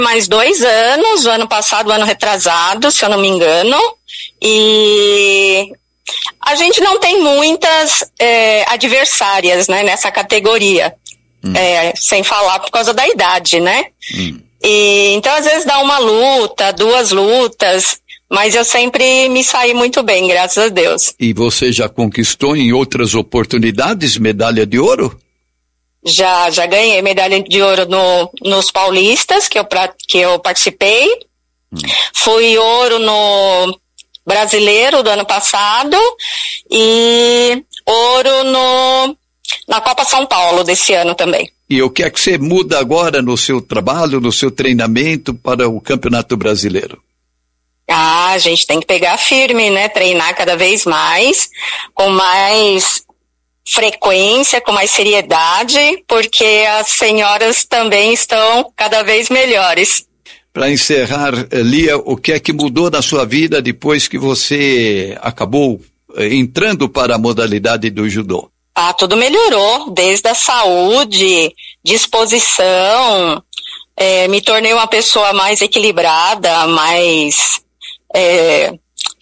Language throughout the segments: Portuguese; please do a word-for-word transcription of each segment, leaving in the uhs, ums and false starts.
mais dois anos, o ano passado, o ano retrasado, se eu não me engano, e a gente não tem muitas é, adversárias, né, nessa categoria, hum. é, sem falar por causa da idade, né? Hum. E, então, às vezes dá uma luta, duas lutas, mas eu sempre me saí muito bem, graças a Deus. E você já conquistou em outras oportunidades medalha de ouro? Já, já ganhei medalha de ouro no, nos paulistas que eu, que eu participei. Hum. Fui ouro no brasileiro do ano passado e ouro no, na Copa São Paulo desse ano também. E o que é que você muda agora no seu trabalho, no seu treinamento para o Campeonato Brasileiro? Ah, a gente tem que pegar firme, né? Treinar cada vez mais, com mais frequência, com mais seriedade, porque as senhoras também estão cada vez melhores. Para encerrar, Lia, o que é que mudou na sua vida depois que você acabou entrando para a modalidade do judô? Ah, tudo melhorou, desde a saúde, disposição, é, me tornei uma pessoa mais equilibrada, mais é,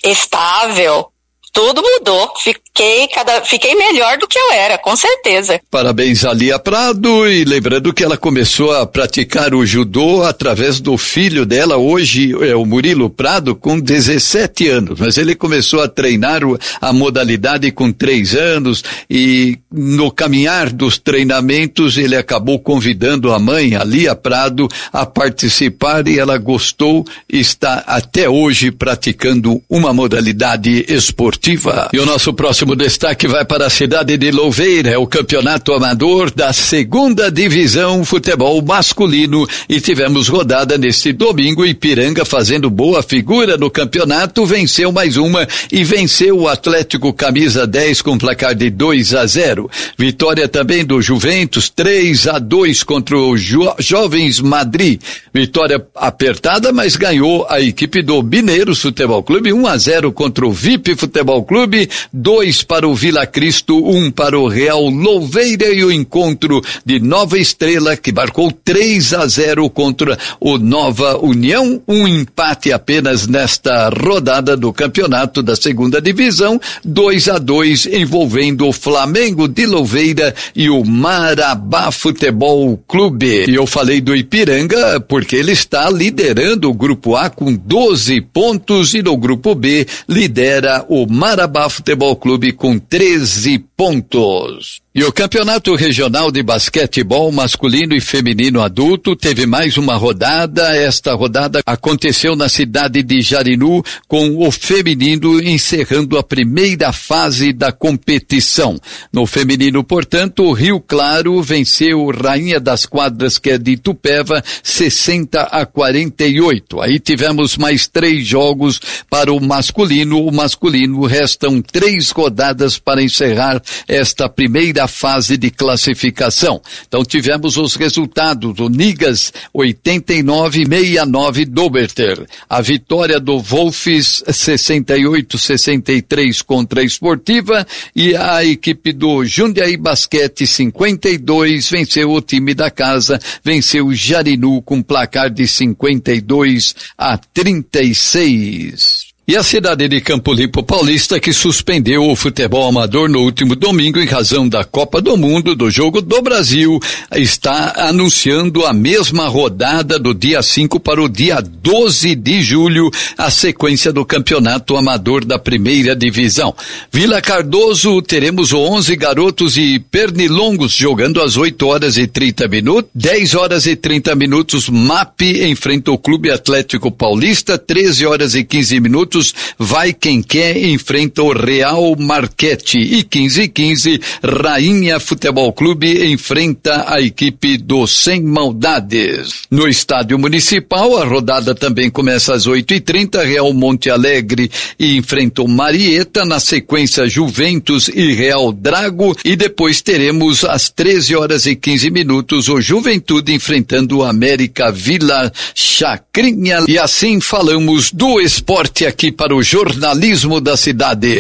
estável. Tudo mudou, fiquei, cada, fiquei melhor do que eu era, com certeza. Parabéns a Lia Prado, e lembrando que ela começou a praticar o judô através do filho dela, hoje é o Murilo Prado, com dezessete anos, mas ele começou a treinar a modalidade com três anos, e no caminhar dos treinamentos ele acabou convidando a mãe, a Lia Prado, a participar, e ela gostou e está até hoje praticando uma modalidade esportiva. E o nosso próximo destaque vai para a cidade de Louveira, é o campeonato amador da segunda divisão futebol masculino, e tivemos rodada neste domingo. Ipiranga, fazendo boa figura no campeonato, venceu mais uma e venceu o Atlético camisa dez com placar de dois a zero. Vitória também do Juventus, três a dois contra o jo- Jovens Madrid. Vitória apertada, mas ganhou a equipe do Mineiros Futebol Clube, um a zero contra o V I P Futebol Clube, dois para o Vila Cristo, um para o Real Louveira, e o encontro de Nova Estrela, que marcou três a zero contra o Nova União, um empate apenas nesta rodada do campeonato da segunda divisão, dois a dois envolvendo o Flamengo de Louveira e o Marabá Futebol Clube. E eu falei do Ipiranga porque ele está liderando o grupo A com doze pontos, e no grupo B lidera o Marabá Futebol Clube com treze pontos. E o Campeonato Regional de Basquetebol Masculino e Feminino Adulto teve mais uma rodada. Esta rodada aconteceu na cidade de Jarinu, com o feminino encerrando a primeira fase da competição. No feminino, portanto, o Rio Claro venceu Rainha das Quadras, que é de Itupeva, sessenta a quarenta e oito. Aí tivemos mais três jogos para o masculino. O masculino, restam três rodadas para encerrar esta primeira fase de classificação. Então tivemos os resultados: o Nigas oitenta e nove a sessenta e nove Doberter, a vitória do Wolfs sessenta e oito a sessenta e três contra a Esportiva, e a equipe do Jundiaí Basquete cinquenta e dois venceu o time da casa, venceu o Jarinu com placar de cinquenta e dois a trinta e seis. E a cidade de Campo Limpo Paulista, que suspendeu o futebol amador no último domingo em razão da Copa do Mundo, do Jogo do Brasil, está anunciando a mesma rodada do dia cinco para o dia doze de julho, a sequência do campeonato amador da primeira divisão. Vila Cardoso, teremos onze garotos e pernilongos jogando às oito horas e trinta minutos, dez horas e trinta minutos, M A P enfrenta o Clube Atlético Paulista, treze horas e quinze minutos, Vai Quem Quer enfrenta o Real Marquete, e quinze e quinze, Rainha Futebol Clube enfrenta a equipe do Sem Maldades. No estádio municipal, a rodada também começa às oito e trinta, Real Monte Alegre e enfrenta o Marieta, na sequência Juventus e Real Drago, e depois teremos às treze horas e quinze minutos o Juventude enfrentando o América Vila Chacrinha. E assim falamos do esporte aqui para o jornalismo da cidade.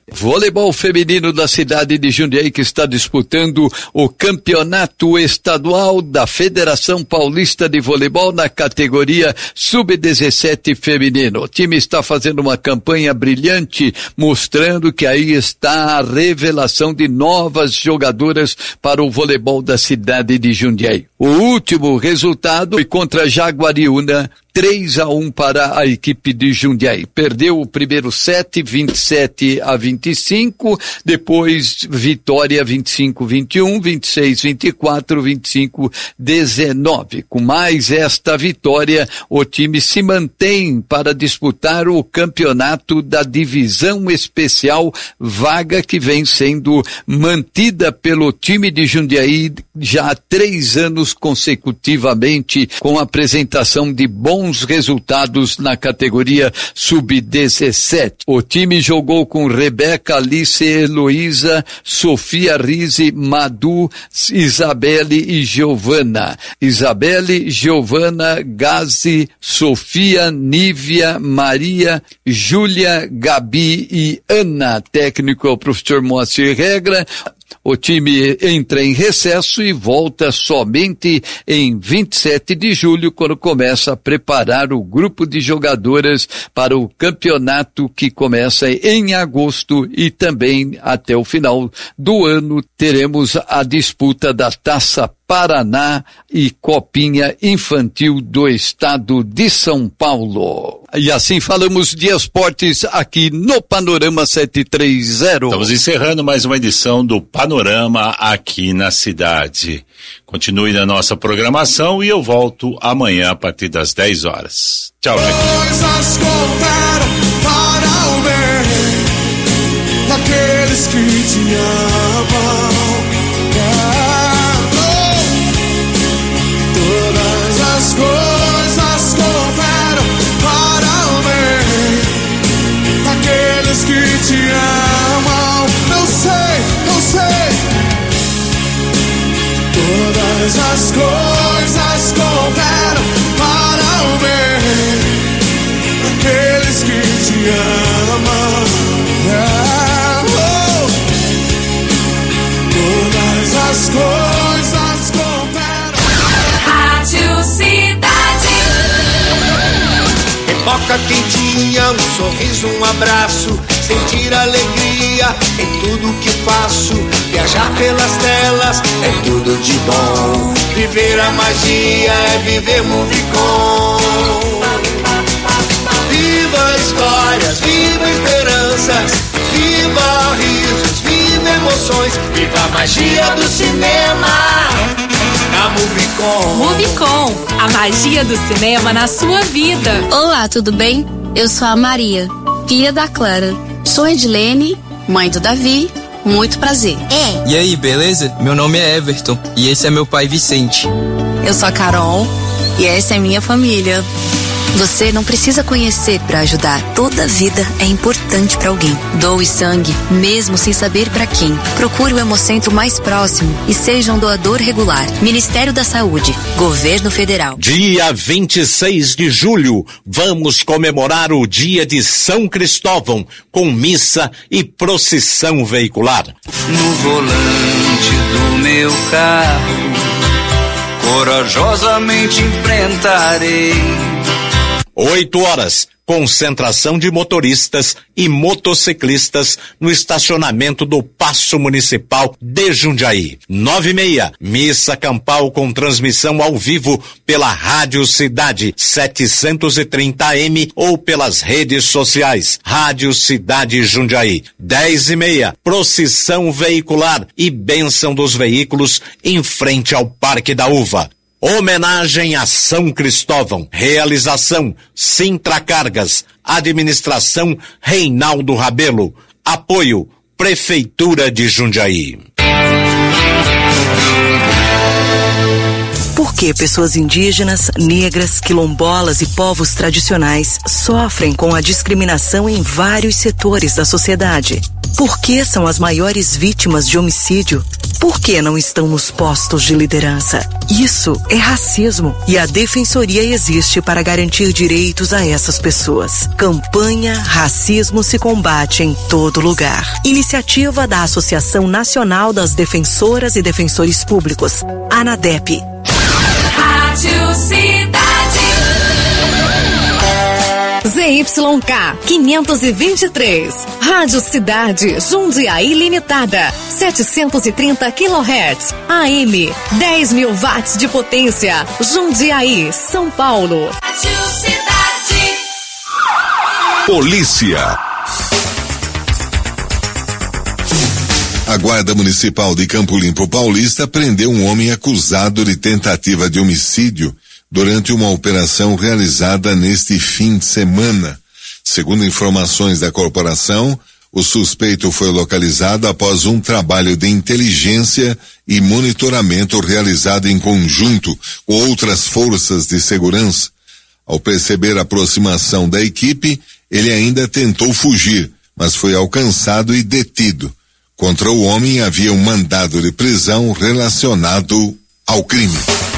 Voleibol feminino da cidade de Jundiaí, que está disputando o campeonato estadual da Federação Paulista de Voleibol na categoria sub dezessete feminino. O time está fazendo uma campanha brilhante, mostrando que aí está a revelação de novas jogadoras para o voleibol da cidade de Jundiaí. O último resultado foi contra Jaguariúna, três a um para a equipe de Jundiaí. Perdeu o primeiro set, vinte e sete a vinte e cinco, depois vitória vinte e cinco a vinte e um, vinte e seis a vinte e quatro, vinte e cinco a dezenove. Com mais esta vitória, o time se mantém para disputar o campeonato da divisão especial, vaga que vem sendo mantida pelo time de Jundiaí já há três anos consecutivamente, com a apresentação de bons resultados na categoria sub dezessete. O time jogou com Rebeca, Alice, Heloísa, Sofia Rize, Madu, Isabelle e Giovana. Isabelle, Giovana, Gazi, Sofia, Nívia, Maria, Júlia, Gabi e Ana. Técnico é o professor Moacir Regra. O time entra em recesso e volta somente em vinte e sete de julho, quando começa a preparar o grupo de jogadoras para o campeonato que começa em agosto, e também até o final do ano teremos a disputa da Taça Paraná e Copinha Infantil do Estado de São Paulo. E assim falamos de esportes aqui no Panorama sete três zero. Estamos encerrando mais uma edição do Panorama aqui na cidade. Continue na nossa programação e eu volto amanhã a partir das dez horas. Tchau, gente. Coisas contaram para o bem daqueles que te amam. Todas as coisas cooperam para o bem daqueles que te amam. Eu sei, eu sei. Todas as coisas cooperam para o bem daqueles que te amam. Yeah, oh. Todas as coisas cooperam. Rádio Cidade. Pipoca quentinha, um sorriso, um abraço, sentir alegria em tudo que faço. Viajar pelas telas é tudo de bom. Viver a magia é viver Movicon. Viva histórias, viva esperanças, viva risos, viva emoções, viva a magia do cinema. Na Movicon. Movicon, a magia do cinema na sua vida. Olá, tudo bem? Eu sou a Maria, filha da Clara. Sou Edilene, mãe do Davi. Muito prazer. É. E aí, beleza? Meu nome é Everton e esse é meu pai Vicente. Eu sou a Carol e essa é minha família. Você não precisa conhecer para ajudar. Toda vida é importante para alguém. Doe sangue, mesmo sem saber para quem. Procure o Hemocentro mais próximo e seja um doador regular. Ministério da Saúde, Governo Federal. Dia vinte e seis de julho, vamos comemorar o dia de São Cristóvão, com missa e procissão veicular. No volante do meu carro, corajosamente enfrentarei. Oito horas, concentração de motoristas e motociclistas no estacionamento do Paço Municipal de Jundiaí. Nove e meia, missa campal com transmissão ao vivo pela Rádio Cidade setecentos e trinta A M ou pelas redes sociais Rádio Cidade Jundiaí. Dez e meia, procissão veicular e bênção dos veículos em frente ao Parque da Uva. Homenagem a São Cristóvão. Realização Sintra Cargas. Administração Reinaldo Rabelo. Apoio Prefeitura de Jundiaí. Por que pessoas indígenas, negras, quilombolas e povos tradicionais sofrem com a discriminação em vários setores da sociedade? Por que são as maiores vítimas de homicídio? Por que não estão nos postos de liderança? Isso é racismo e a Defensoria existe para garantir direitos a essas pessoas. Campanha Racismo se Combate em Todo Lugar. Iniciativa da Associação Nacional das Defensoras e Defensores Públicos, ANADEP. Rádio Cidade. Z Y K quinhentos e vinte e três, Rádio Cidade, Jundiaí Limitada, setecentos e trinta quilohertz, A M, dez mil watts de potência, Jundiaí, São Paulo. Rádio Cidade. Polícia. A Guarda Municipal de Campo Limpo Paulista prendeu um homem acusado de tentativa de homicídio durante uma operação realizada neste fim de semana. Segundo informações da corporação, o suspeito foi localizado após um trabalho de inteligência e monitoramento realizado em conjunto com outras forças de segurança. Ao perceber a aproximação da equipe, ele ainda tentou fugir, mas foi alcançado e detido. Contra o homem havia um mandado de prisão relacionado ao crime.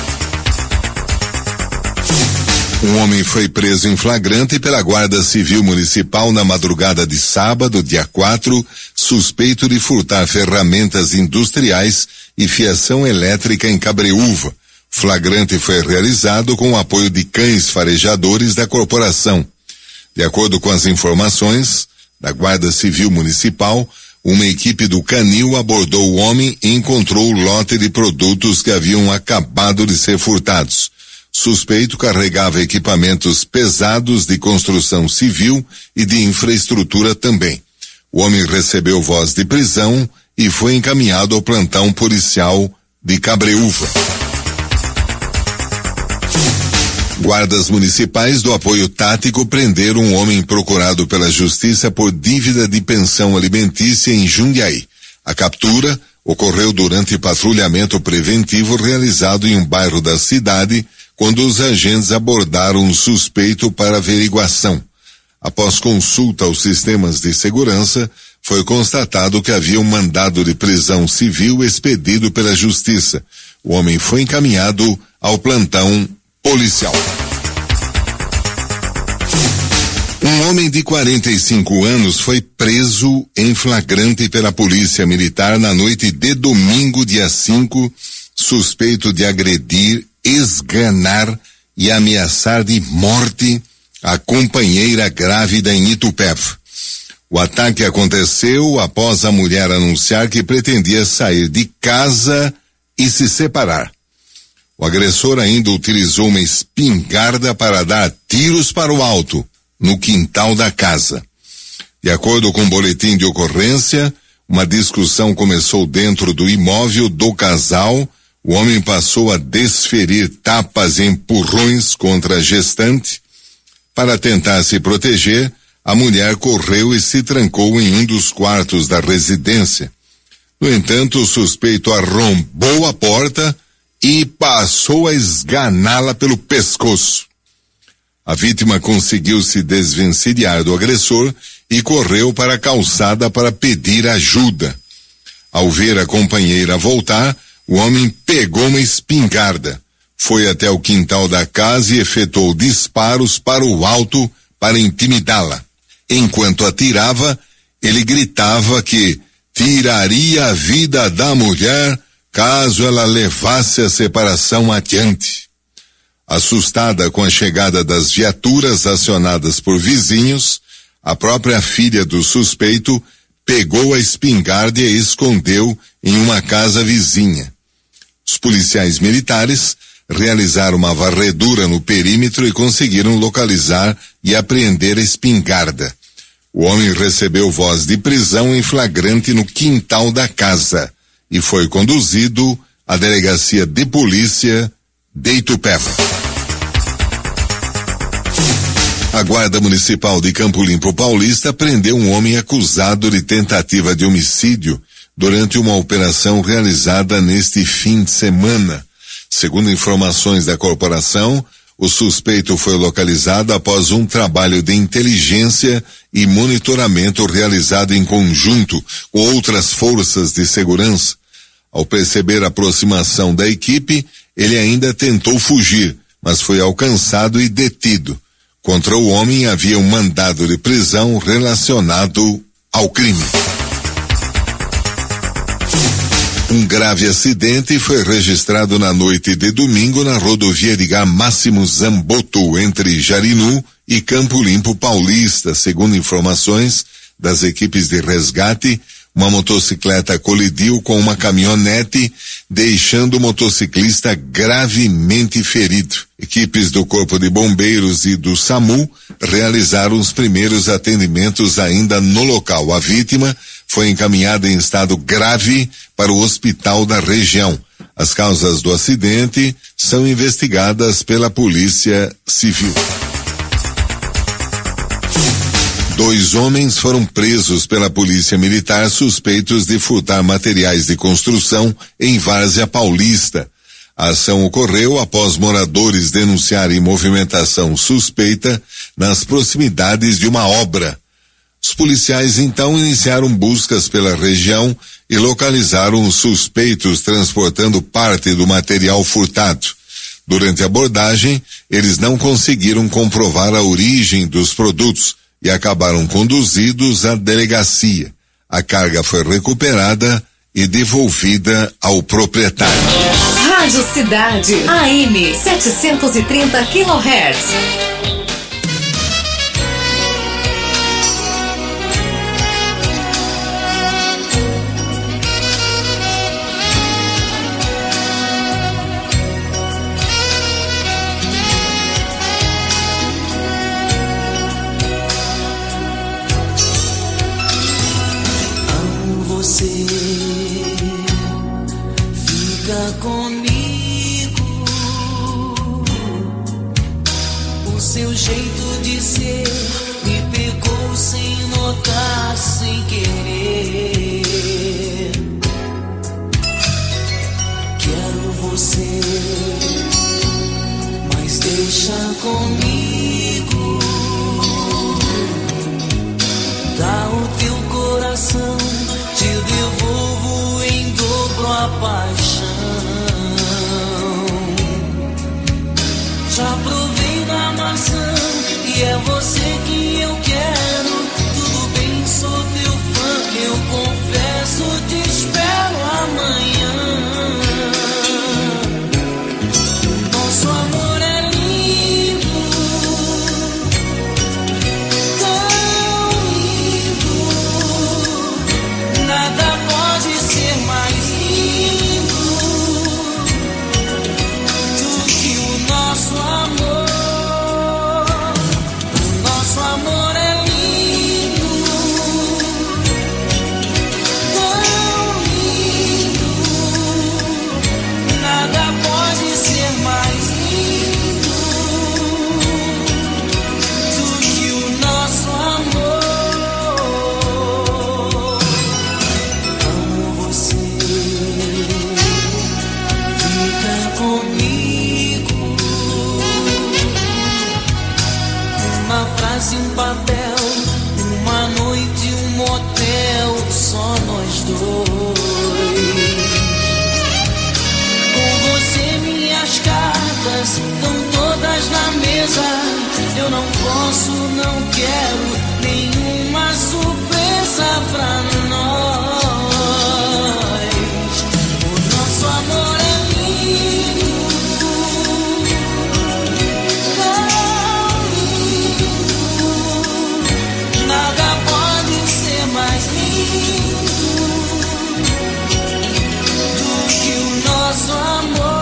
Um homem foi preso em flagrante pela Guarda Civil Municipal na madrugada de sábado, dia quatro, suspeito de furtar ferramentas industriais e fiação elétrica em Cabreúva. Flagrante foi realizado com o apoio de cães farejadores da corporação. De acordo com as informações da Guarda Civil Municipal, uma equipe do Canil abordou o homem e encontrou o lote de produtos que haviam acabado de ser furtados. Suspeito carregava equipamentos pesados de construção civil e de infraestrutura também. O homem recebeu voz de prisão e foi encaminhado ao plantão policial de Cabreúva. Guardas municipais do apoio tático prenderam um homem procurado pela justiça por dívida de pensão alimentícia em Jundiaí. A captura ocorreu durante patrulhamento preventivo realizado em um bairro da cidade, quando os agentes abordaram um suspeito para averiguação. Após consulta aos sistemas de segurança, foi constatado que havia um mandado de prisão civil expedido pela Justiça. O homem foi encaminhado ao plantão policial. Um homem de quarenta e cinco anos foi preso em flagrante pela Polícia Militar na noite de domingo, dia cinco, suspeito de agredir, esganar e ameaçar de morte a companheira grávida em Itupeva. O ataque aconteceu após a mulher anunciar que pretendia sair de casa e se separar. O agressor ainda utilizou uma espingarda para dar tiros para o alto, no quintal da casa. De acordo com o boletim de ocorrência, uma discussão começou dentro do imóvel do casal. O homem passou a desferir tapas e empurrões contra a gestante. Para tentar se proteger, a mulher correu e se trancou em um dos quartos da residência. No entanto, o suspeito arrombou a porta e passou a esganá-la pelo pescoço. A vítima conseguiu se desvencilhar do agressor e correu para a calçada para pedir ajuda. Ao ver a companheira voltar, o homem pegou uma espingarda, foi até o quintal da casa e efetuou disparos para o alto para intimidá-la. Enquanto atirava, ele gritava que tiraria a vida da mulher caso ela levasse a separação adiante. Assustada com a chegada das viaturas acionadas por vizinhos, a própria filha do suspeito pegou a espingarda e a escondeu em uma casa vizinha. Os policiais militares realizaram uma varredura no perímetro e conseguiram localizar e apreender a espingarda. O homem recebeu voz de prisão em flagrante no quintal da casa e foi conduzido à delegacia de polícia de Itupeva. A Guarda Municipal de Campo Limpo Paulista prendeu um homem acusado de tentativa de homicídio durante uma operação realizada neste fim de semana. Segundo informações da corporação, O suspeito foi localizado após um trabalho de inteligência e monitoramento realizado em conjunto com outras forças de segurança. Ao perceber a aproximação da equipe, ele ainda tentou fugir, mas foi alcançado e detido. Contra o homem havia um mandado de prisão relacionado ao crime. Um grave acidente foi registrado na noite de domingo na rodovia de Máximo Zamboto, entre Jarinu e Campo Limpo Paulista. Segundo informações das equipes de resgate, uma motocicleta colidiu com uma caminhonete, deixando o motociclista gravemente ferido. Equipes do Corpo de Bombeiros e do SAMU realizaram os primeiros atendimentos ainda no local. A vítima foi encaminhada em estado grave para o hospital da região. As causas do acidente são investigadas pela Polícia Civil. Dois homens foram presos pela Polícia Militar suspeitos de furtar materiais de construção em Várzea Paulista. A ação ocorreu após moradores denunciarem movimentação suspeita nas proximidades de uma obra. Os policiais então iniciaram buscas pela região e localizaram os suspeitos transportando parte do material furtado. Durante a abordagem, eles não conseguiram comprovar a origem dos produtos e acabaram conduzidos à delegacia. A carga foi recuperada e devolvida ao proprietário. Rádio Cidade, A M setecentos e trinta quilohertz. Comigo, o seu jeito de ser me pegou sem notar, sem querer. Quero você, mas deixa comigo. Dá o teu coração, te devolvo em dobro a paixão. Já provei da maçã e é você que eu quero. Tudo bem, sou teu fã, eu confesso, te espero amanhã. Nosso amor é lindo, tão lindo. Nada pode ser mais lindo do que o nosso amor. O nosso amor é lindo, tão lindo. Nada pode ser mais lindo do que o nosso amor. Amo você, fica comigo. Uma frase, um papel, uma noite, um motel, só nós dois. Com você minhas cartas estão todas na mesa. Eu não posso, não quero nenhuma surpresa pra nós. O nosso amor é lindo, tão lindo. Nada pode ser mais lindo do que o nosso amor.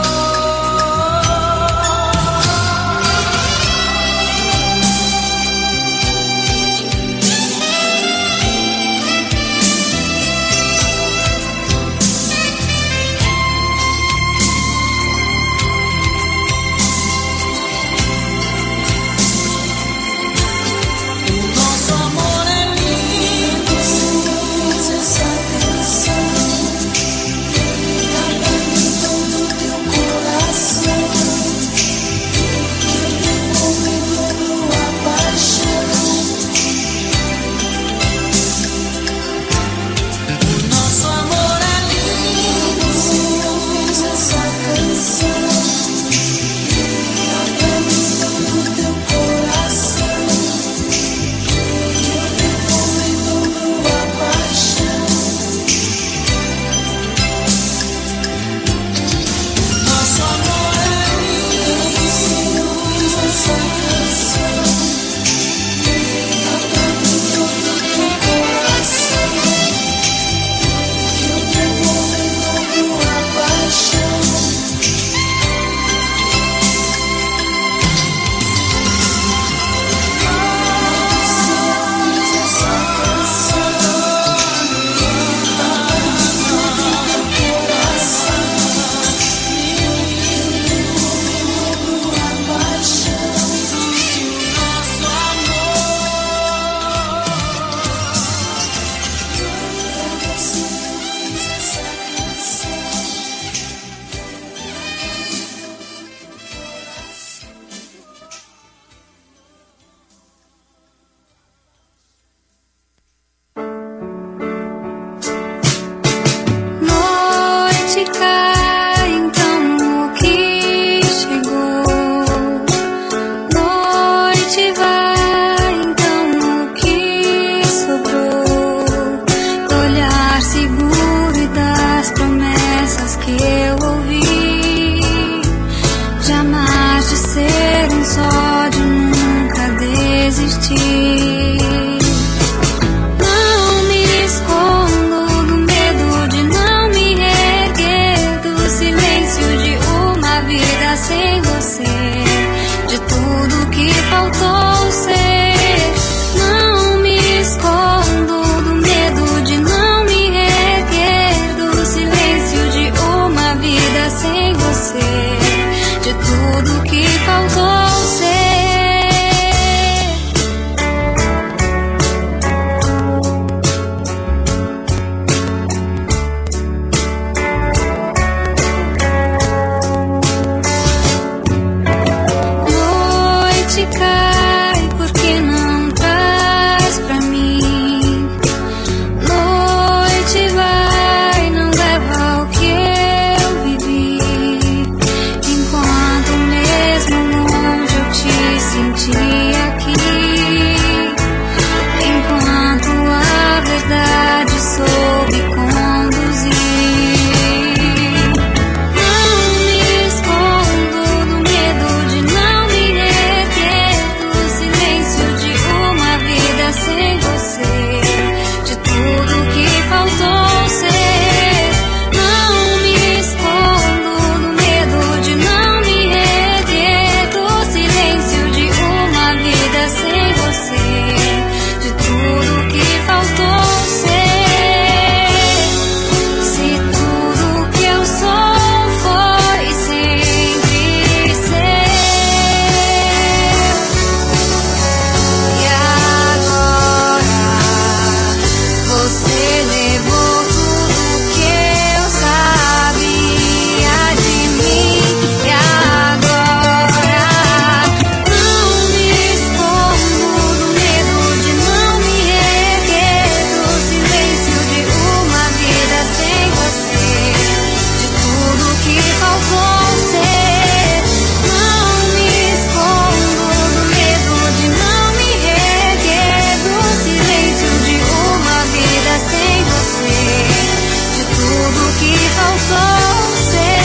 Noite vai, então o que sobrou? Olhar seguro e das promessas que eu ouvi. Jamais de ser um só, de nunca desistir. Não me escondo do medo de não me erguer, do silêncio de uma vida sem você, de tudo que faltou ser. Não me escondo do medo de não me erguer, do silêncio de uma vida sem você, de tudo que faltou ser. Noite cai, porque não traz pra mim. Noite vai, não leva o que eu vivi. Enquanto mesmo longe eu te senti aqui, enquanto a verdade soube conduzir. Não me escondo do medo de não me erguer, do silêncio de uma vida sem você, de tudo que faltou ser. Não me escondo do medo de não me erguer, do silêncio de uma vida sem você, de tudo que faltou ser. Se tudo que eu sou foi sempre ser, e agora você levou tudo que eu sabia de mim. E agora não me escondo do medo de não me erguer, do silêncio de uma vida sem você, de tudo que faltou ser. Não me escondo do medo de não me erguer, do silêncio de uma vida sem você, de tudo que faltou ser.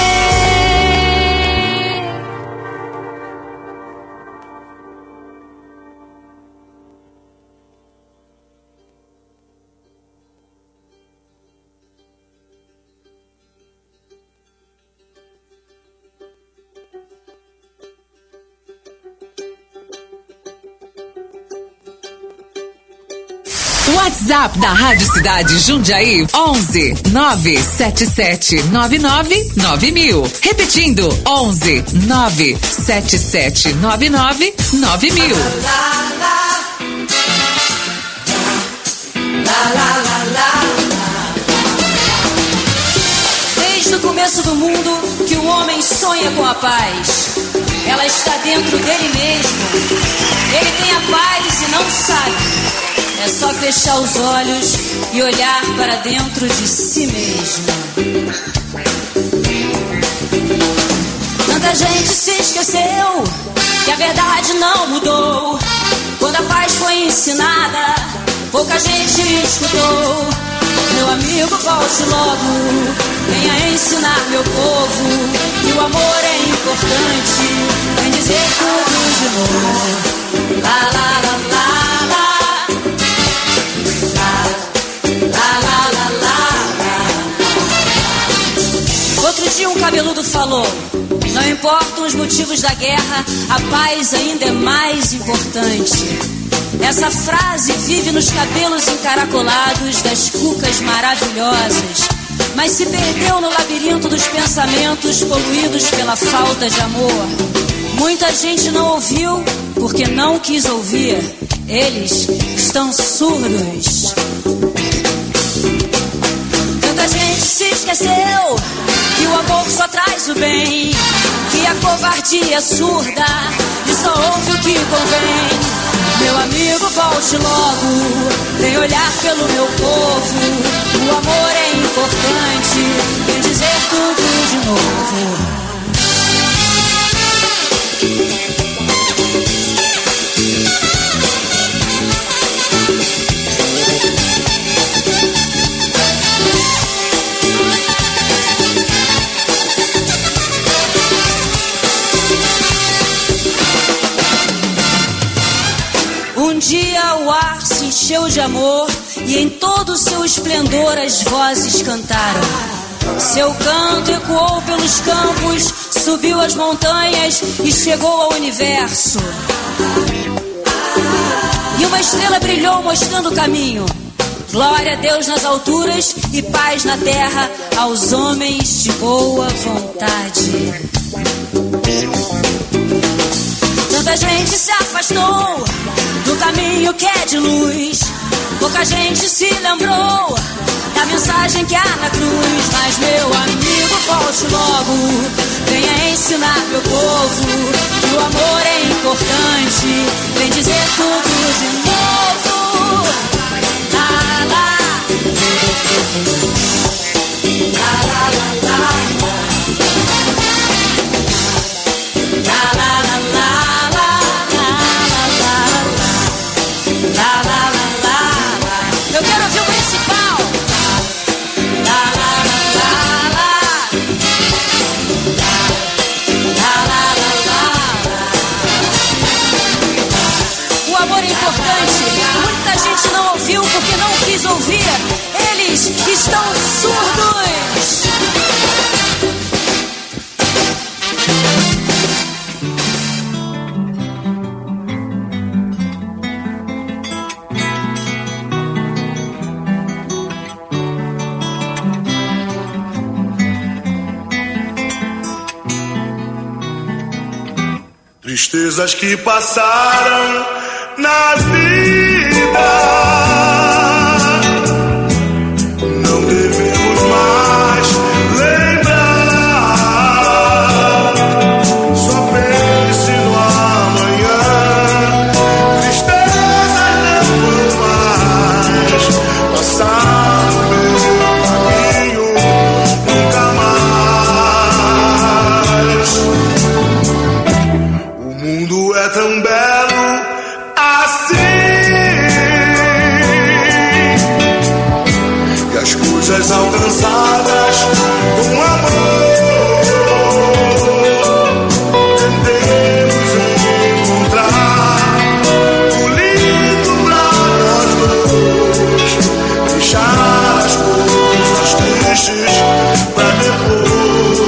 WhatsApp da Rádio Cidade Jundiaí, onze nove sete sete nove nove nove mil. Repetindo, onze nove sete sete nove nove nove mil. Desde o começo do mundo que o homem sonha com a paz. Ela está dentro dele mesmo. Ele tem a paz e não sabe. É só fechar os olhos e olhar para dentro de si mesmo. Tanta gente se esqueceu que a verdade não mudou. Quando a paz foi ensinada, pouca gente escutou. Meu amigo, volte logo, venha ensinar meu povo que o amor é importante. Vem dizer tudo de novo. Lá, lá, lá, lá, lá. Lá, lá, lá, lá, lá. Outro dia um cabeludo falou: não importam os motivos da guerra, a paz ainda é mais importante. Essa frase vive nos cabelos encaracolados das cucas maravilhosas, mas se perdeu no labirinto dos pensamentos poluídos pela falta de amor. Muita gente não ouviu porque não quis ouvir. Eles estão surdos. Tanta gente se esqueceu que o amor só traz o bem, que a covardia é surda e só ouve o que convém. Meu amigo, volte logo, vem olhar pelo meu povo. O amor é importante, vem dizer tudo de novo. um dia o ar se encheu de amor e em todo o seu esplendor as vozes cantaram. Seu canto ecoou pelos campos, subiu as montanhas e chegou ao universo. E uma estrela brilhou mostrando o caminho. Glória a Deus nas alturas e paz na terra aos homens de boa vontade. Tanta gente se afastou do caminho que é de luz. Pouca gente se lembrou da mensagem que há na cruz. Mas meu amigo, volte logo, venha ensinar meu povo que o amor é importante. Vem dizer tudo de novo. La, la. La, la, la, la. La, la, la, la, la, la, la, la, la, la. Eu quero ouvir o principal. La, la, la, la, la. La, la, la, la, la. O amor é importante. Muita gente não ouviu porque não quis ouvir. Eles estão surdos. Tristezas que passaram na vida, não devemos mais lembrar. Só pense no amanhã. Tristezas não vão mais passar no meu caminho, nunca mais. O mundo é tão belo assim, e as coisas alcançadas com amor, tentemos encontrar o lindo pra nós dois, deixar as coisas tristes pra depois,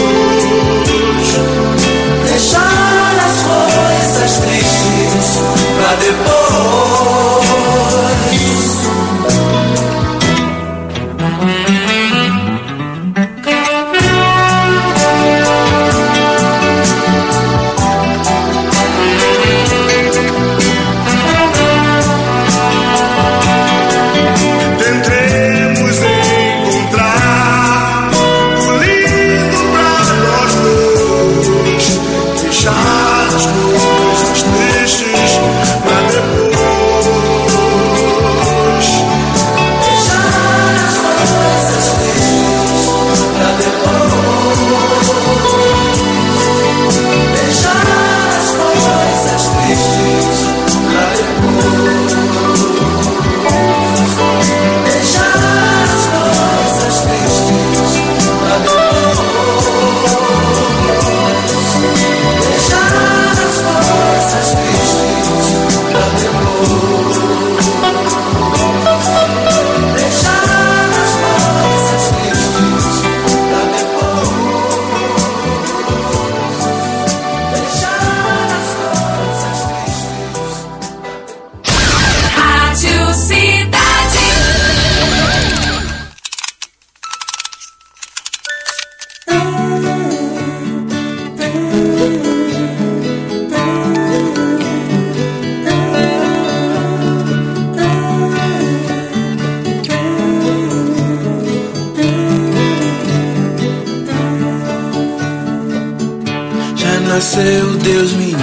deixar as coisas tristes pra depois. Tentemos encontrar o lindo pra nós dois, deixar as coisas tristes pra depois, deixar as coisas tristes pra depois, deixar as coisas tristes pra depois, deixar as coisas tristes pra depois, deixar as coisas tristes pra depois, deixar as coisas tristes pra depois, deixar as coisas tristes. Rádio Cidade. Já nasceu Deus menino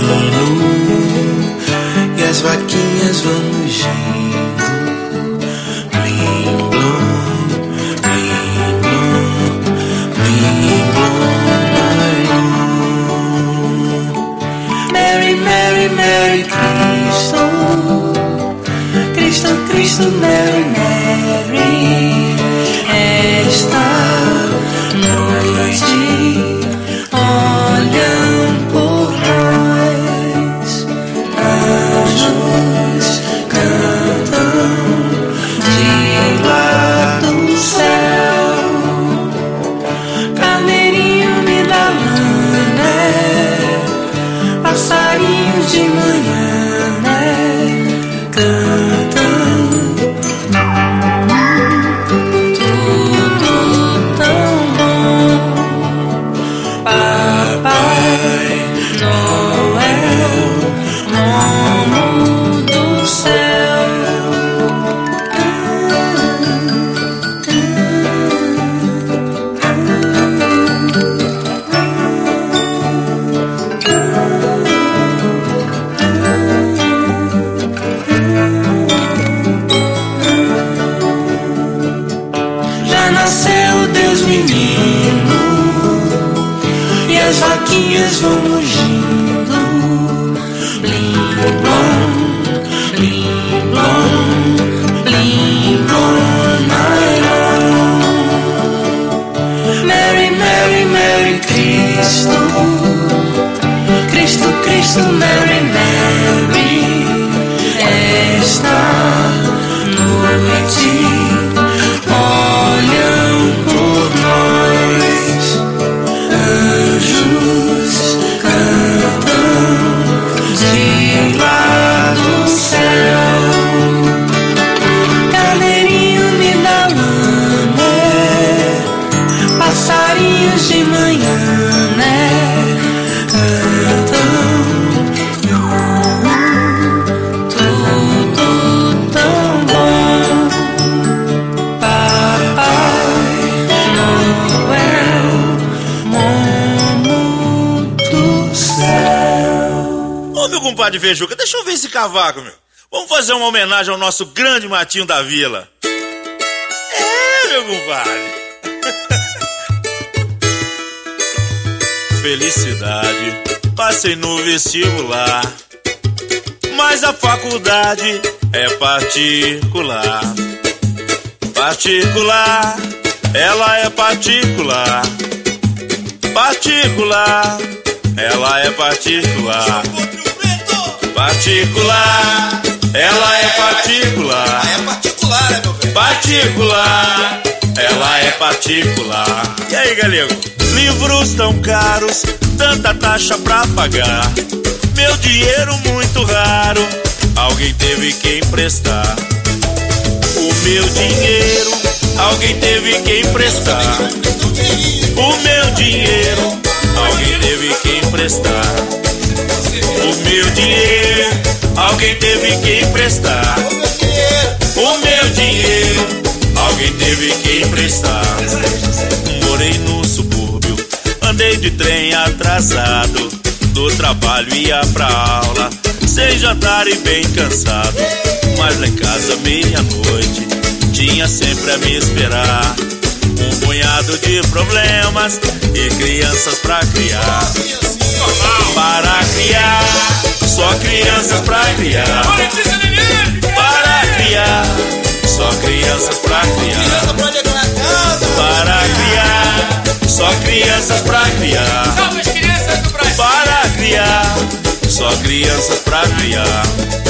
e as vaquinhas vão mugindo. Blim, blom, blim, blom, blim, blom, Mary, Mary, Mary Cristo, Cristo, Cristo, Mary, Mary. Esta noite olham por nós, anjos. Compadre Vejuca, deixa eu ver esse cavaco, meu. Vamos fazer uma homenagem ao nosso grande Matinho da Vila. É, meu compadre. Felicidade, passei no vestibular, mas a faculdade é particular. Particular, ela é particular. Particular, ela é particular. Particular, ela é particular. É particular, né, meu velho? Particular, ela é particular. E aí, galego? Livros tão caros, tanta taxa pra pagar. Meu dinheiro muito raro, alguém teve que emprestar. O meu dinheiro, alguém teve que emprestar. O meu dinheiro, alguém teve que emprestar. O meu dinheiro, alguém teve que emprestar. O meu dinheiro, alguém teve que emprestar. Morei no subúrbio, andei de trem atrasado. Do trabalho ia pra aula, sem jantar e bem cansado. Mas lá em casa, meia-noite, tinha sempre a me esperar. Um punhado de problemas e crianças pra criar. Para criar, só crianças pra criar. Para criar, só crianças pra criar. Para criar, só crianças pra criar. Para criar, só crianças pra criar.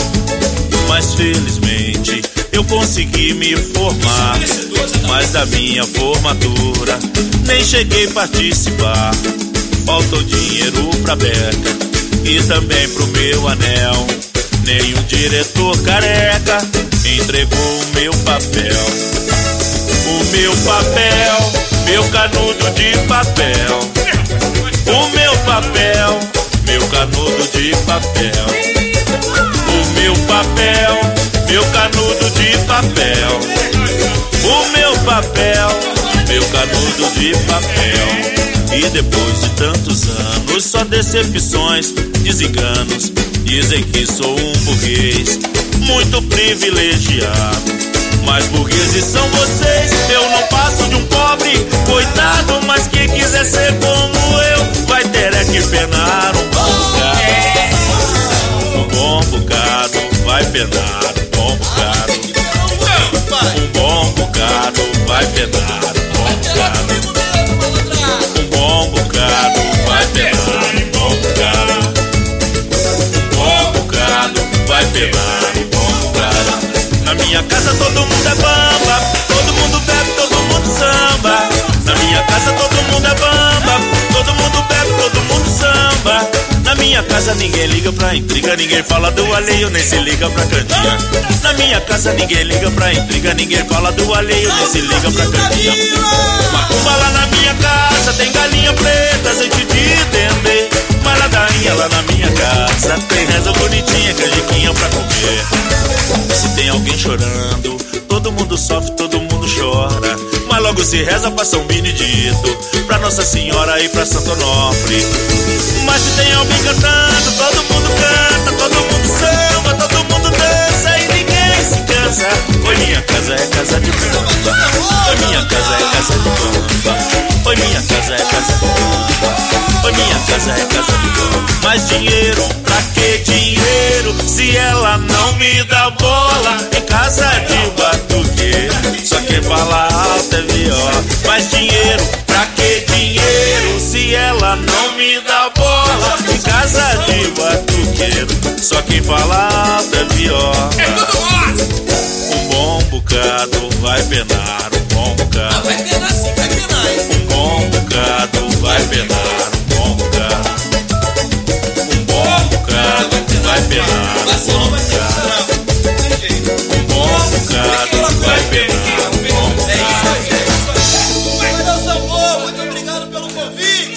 Mas felizmente eu consegui me formar. Mas da minha formatura nem cheguei a participar. Faltou dinheiro pra beca e também pro meu anel. Nenhum diretor careca entregou o meu papel. O meu papel, meu canudo de papel. O meu papel, meu canudo de papel. O meu papel, meu canudo de papel. O meu papel, meu canudo de papel. E depois de tantos anos, só decepções, desenganos. Dizem que sou um burguês muito privilegiado. Mas burgueses são vocês, eu não passo de um pobre coitado. Mas quem quiser ser como eu, vai ter é que penar um bom bocado. Um bom bocado, vai penar um bom bocado. Um bom bocado, vai penar um bom bocado. Um bom bocado, vai penar um bom bocado. Um bom bocado, vai penar um bom bocado. Na minha casa todo mundo é bamba, todo mundo bebe, todo mundo samba. Na minha casa todo mundo é bamba, todo mundo bebe, todo mundo samba. Na minha casa ninguém liga pra intriga, ninguém fala do alheio, nem se liga pra cantinha. Na minha casa ninguém liga pra intriga, ninguém fala do alheio, nem se liga pra cantinha. Macumba lá na minha casa, tem galinha preta, azeite de dendê. Uma ladainha lá na minha casa, tem reza bonitinha, canjiquinha pra comer. Se tem alguém chorando, todo mundo sofre, todo mundo chora. Mas logo se reza pra São Benedito, pra Nossa Senhora e pra Santo Onofre. Mas se tem alguém cantando, todo mundo canta, todo mundo samba, todo mundo dança e ninguém se cansa. Oi, minha casa é casa de bamba. Oi, minha casa é casa de bamba. Oi, minha casa é casa de bamba. Oi, minha casa é casa de bamba. Mas dinheiro, pra que dinheiro? Se ela não me dá bola, em casa de batuque, só quem fala alto é viola. Mas dinheiro, pra que dinheiro? Se ela não me dá bola, em casa de batuqueiro, só quem fala alto é viola. Um bom bocado vai penar, um bom bocado. Vai penar sim, vai penar, hein? Um bom bocado vai penar, um bom bocado. Um bom bocado vai penar, um bom bocado. Um bom bocado vai penar, um bom bocado. Vai dar o sabor, muito obrigado pelo convite.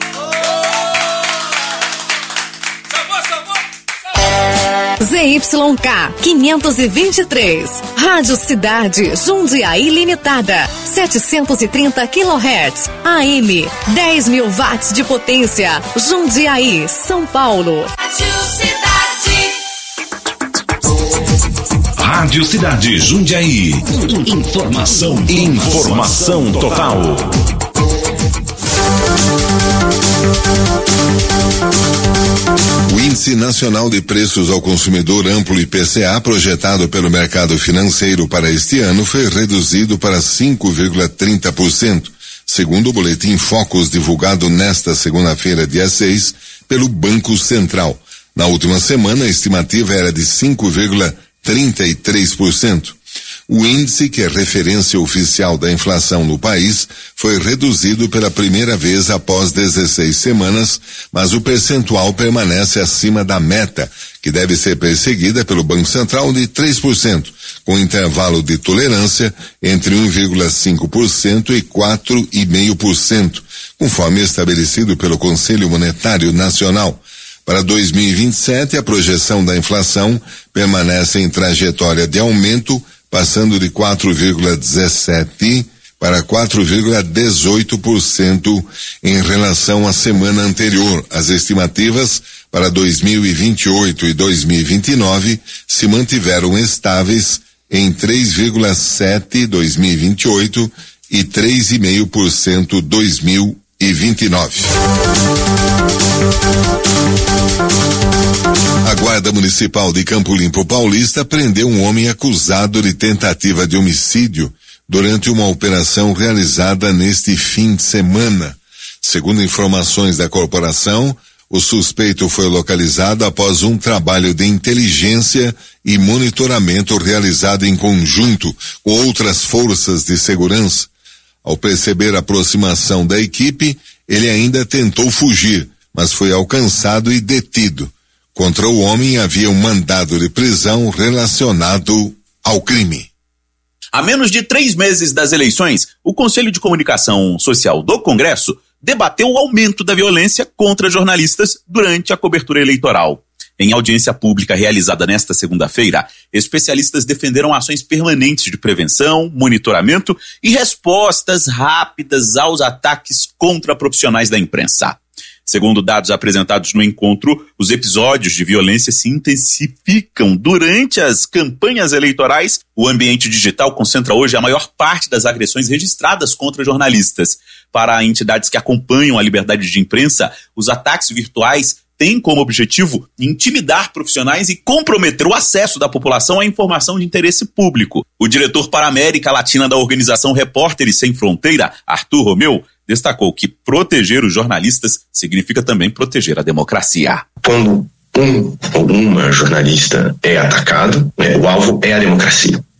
Sabor, sabor. Z Y K quinhentos e vinte e três, Rádio Cidade, Jundiaí Limitada, setecentos e trinta quilohertz, A M, dez mil watts de potência, Jundiaí, São Paulo. Rádio Cidade. Rádio Cidade Jundiaí. Informação, informação total. O Índice Nacional de Preços ao Consumidor Amplo I P C A, projetado pelo mercado financeiro para este ano, foi reduzido para cinco vírgula trinta por cento, segundo o boletim Focus divulgado nesta segunda-feira, dia seis, pelo Banco Central. Na última semana, a estimativa era de cinco vírgula trinta e três por cento. O índice, que é referência oficial da inflação no país, foi reduzido pela primeira vez após dezesseis semanas, mas o percentual permanece acima da meta, que deve ser perseguida pelo Banco Central de três por cento, com intervalo de tolerância entre um vírgula cinco por cento e quatro vírgula cinco por cento, conforme estabelecido pelo Conselho Monetário Nacional. Para dois mil e vinte e sete, a projeção da inflação permanece em trajetória de aumento, passando de quatro vírgula dezessete por cento para quatro vírgula dezoito por cento em relação à semana anterior. As estimativas para dois mil e vinte e oito e dois mil e vinte e nove se mantiveram estáveis em três vírgula sete por cento em dois mil e vinte e oito e três vírgula cinco por cento em dois mil e vinte e nove. A Guarda Municipal de Campo Limpo Paulista prendeu um homem acusado de tentativa de homicídio durante uma operação realizada neste fim de semana. Segundo informações da corporação, o suspeito foi localizado após um trabalho de inteligência e monitoramento realizado em conjunto com outras forças de segurança. Ao perceber a aproximação da equipe, ele ainda tentou fugir, mas foi alcançado e detido. Contra o homem havia um mandado de prisão relacionado ao crime. A menos de três meses das eleições, o Conselho de Comunicação Social do Congresso debateu o aumento da violência contra jornalistas durante a cobertura eleitoral. Em audiência pública realizada nesta segunda-feira, especialistas defenderam ações permanentes de prevenção, monitoramento e respostas rápidas aos ataques contra profissionais da imprensa. Segundo dados apresentados no encontro, os episódios de violência se intensificam durante as campanhas eleitorais. O ambiente digital concentra hoje a maior parte das agressões registradas contra jornalistas. Para entidades que acompanham a liberdade de imprensa, os ataques virtuais têm como objetivo intimidar profissionais e comprometer o acesso da população à informação de interesse público. O diretor para a América Latina da organização Repórteres Sem Fronteira, Arthur Romeu, destacou que proteger os jornalistas significa também proteger a democracia. Quando um ou uma jornalista é atacado, né, o alvo é a democracia.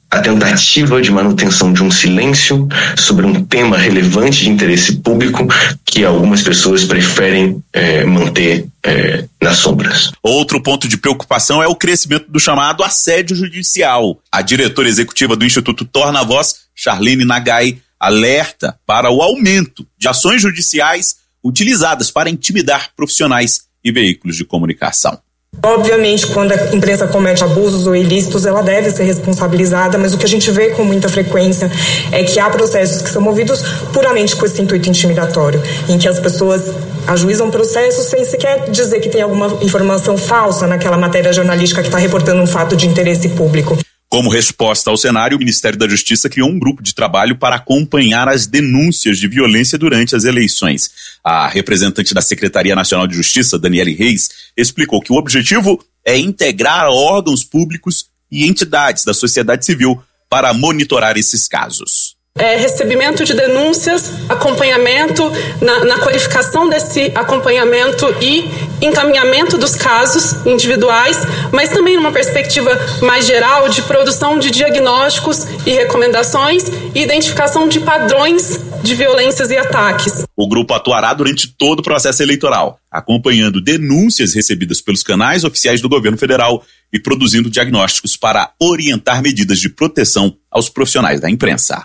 a tentativa de manutenção de um silêncio sobre um tema relevante de interesse público que algumas pessoas preferem é, manter é, nas sombras. Outro ponto de preocupação é o crescimento do chamado assédio judicial. A diretora executiva do Instituto Torna a Voz, Charlene Nagai, alerta para o aumento de ações judiciais utilizadas para intimidar profissionais e veículos de comunicação. Obviamente, quando a imprensa comete abusos ou ilícitos, ela deve ser responsabilizada, mas o que a gente vê com muita frequência é que há processos que são movidos puramente com esse intuito intimidatório, em que as pessoas ajuizam processos sem sequer dizer que tem alguma informação falsa naquela matéria jornalística que está reportando um fato de interesse público. Como resposta ao cenário, o Ministério da Justiça criou um grupo de trabalho para acompanhar as denúncias de violência durante as eleições. A representante da Secretaria Nacional de Justiça, Daniele Reis, explicou que o objetivo é integrar órgãos públicos e entidades da sociedade civil para monitorar esses casos. É, recebimento de denúncias, acompanhamento na, na qualificação desse acompanhamento e encaminhamento dos casos individuais, mas também numa perspectiva mais geral de produção de diagnósticos e recomendações e identificação de padrões de violências e ataques. O grupo atuará durante todo o processo eleitoral, acompanhando denúncias recebidas pelos canais oficiais do governo federal e produzindo diagnósticos para orientar medidas de proteção aos profissionais da imprensa.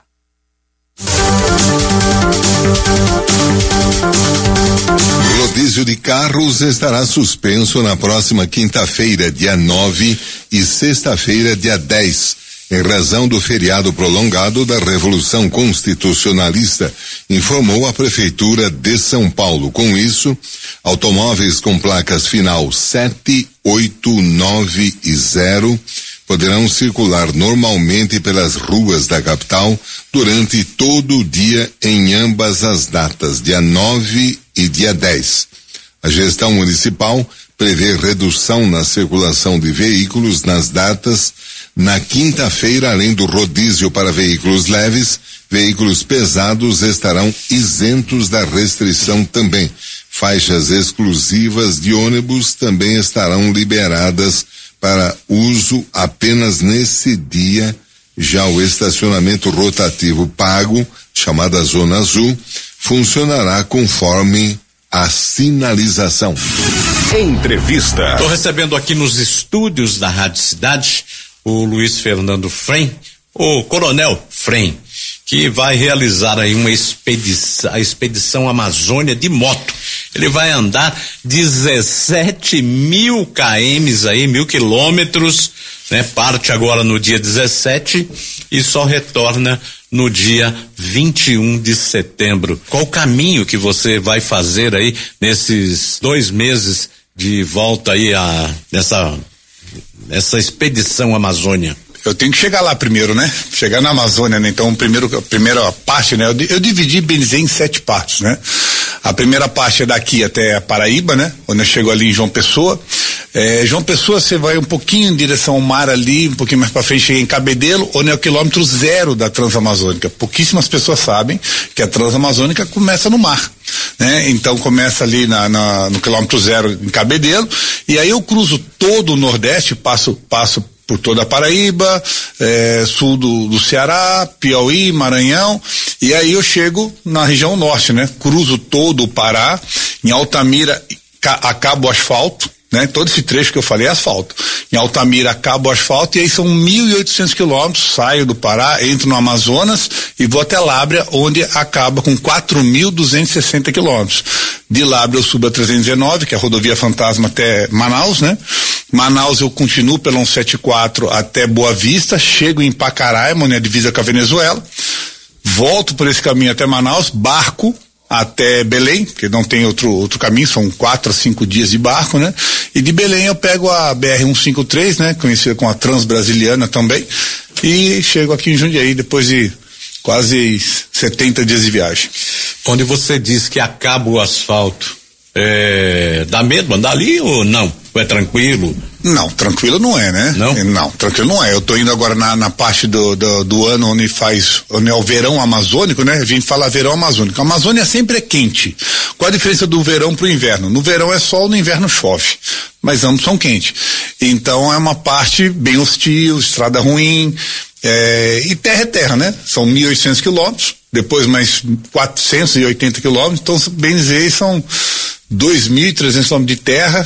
O rodízio de carros estará suspenso na próxima quinta-feira, dia nove, e sexta-feira, dia dez, em razão do feriado prolongado da Revolução Constitucionalista, informou a Prefeitura de São Paulo. Com isso, automóveis com placas final sete, oito, nove e zero poderão circular normalmente pelas ruas da capital durante todo o dia em ambas as datas, dia nove e dia dez. A gestão municipal prevê redução na circulação de veículos nas datas. Na quinta-feira, além do rodízio para veículos leves, veículos pesados estarão isentos da restrição também. Faixas exclusivas de ônibus também estarão liberadas para uso apenas nesse dia. Já o estacionamento rotativo pago, chamada Zona Azul, funcionará conforme a sinalização. Entrevista. Estou recebendo aqui nos estúdios da Rádio Cidade o Luiz Fernando Frem, o Coronel Frem, que vai realizar aí uma expedição, a expedição Amazônia de moto. Ele vai andar dezessete mil quilômetros aí, mil quilômetros, né? Parte agora no dia dezessete e só retorna no dia vinte e um de setembro. Qual o caminho que você vai fazer aí nesses dois meses de volta aí a nessa essa expedição Amazônia? Eu tenho que chegar lá primeiro, né? Chegar na Amazônia, né? Então, primeiro, a primeira parte, né? Eu, eu dividi Benizé em sete partes, né? A primeira parte é daqui até a Paraíba, né? Quando eu chego ali em João Pessoa. É, João Pessoa, você vai um pouquinho em direção ao mar ali, um pouquinho mais pra frente, chega em Cabedelo, onde é o quilômetro zero da Transamazônica. Pouquíssimas pessoas sabem que a Transamazônica começa no mar, né? Então começa ali na, na, no quilômetro zero em Cabedelo, e aí eu cruzo todo o Nordeste, passo, passo por toda a Paraíba, eh, sul do, do Ceará, Piauí, Maranhão, e aí eu chego na região norte, né? Cruzo todo o Pará, em Altamira ca, acabo o asfalto, né? Todo esse trecho que eu falei é asfalto. Em Altamira acabo o asfalto, e aí são mil e oitocentos quilômetros, saio do Pará, entro no Amazonas e vou até Lábrea, onde acaba com quatro mil duzentos e sessenta quilômetros. De Lábrea eu subo a trezentos e dezenove, que é a rodovia fantasma até Manaus, né? Manaus eu continuo pela cento e setenta e quatro até Boa Vista, chego em Pacaraima, onde é a divisa com a Venezuela, volto por esse caminho até Manaus, barco até Belém, porque não tem outro, outro caminho, são quatro a cinco dias de barco, né? E de Belém eu pego a B R cento e cinquenta e três, né? Conhecida como a Transbrasiliana também, e chego aqui em Jundiaí depois de quase setenta dias de viagem. Onde você diz que acaba o asfalto, é, dá medo andar ali ou não? Ou é tranquilo? Não, tranquilo não é, né? Não? Não, tranquilo não é. Eu tô indo agora na, na parte do, do, do ano onde faz, onde é o verão amazônico, né? A gente fala verão amazônico. A Amazônia sempre é quente. Qual a diferença do verão pro inverno? No verão é sol, no inverno chove. Mas ambos são quentes. Então é uma parte bem hostil, estrada ruim. É, e terra é terra, né? São mil e oitocentos quilômetros, depois mais quatrocentos e oitenta quilômetros, então, bem dizer, são dois mil e trezentos quilômetros de terra